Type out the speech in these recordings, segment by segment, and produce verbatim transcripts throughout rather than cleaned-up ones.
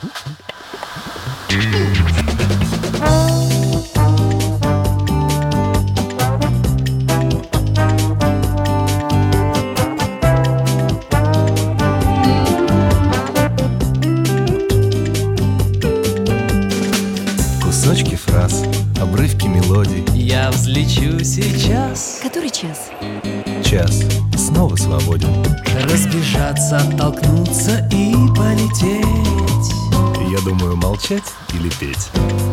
Кусочки фраз, обрывки мелодий. Я взлечу сейчас. Который час? Час, снова свободен. Разбежаться, оттолкнуться и полететь. Я думаю, молчать или петь.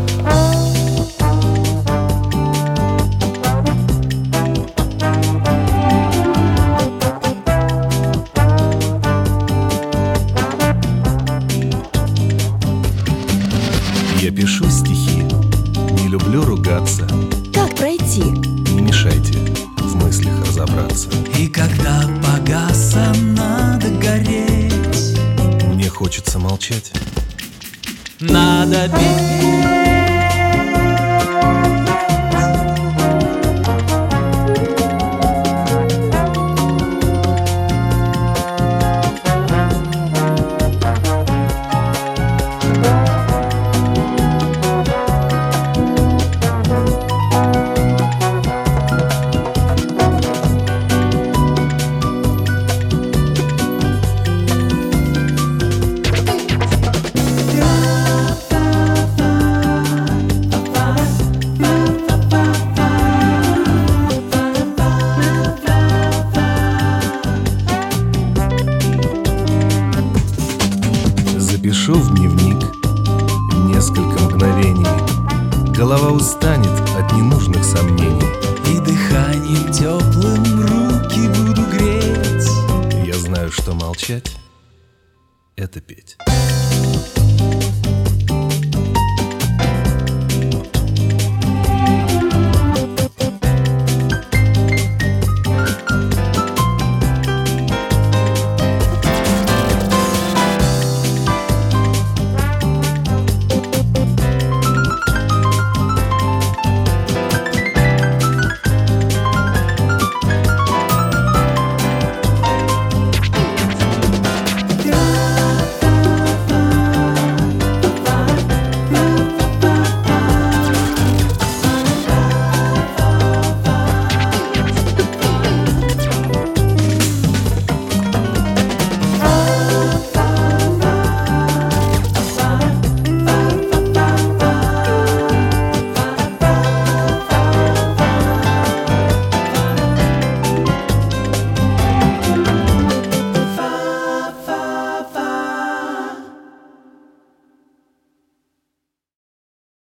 Я пишу стихи, не люблю ругаться. Как пройти? Не мешайте в мыслях разобраться. И когда погаса, надо гореть. Мне хочется молчать. Надо петь. Запишу в дневник несколько мгновений. Голова устанет от ненужных сомнений. И дыханием теплым руки буду греть. Я знаю, что молчать — это петь.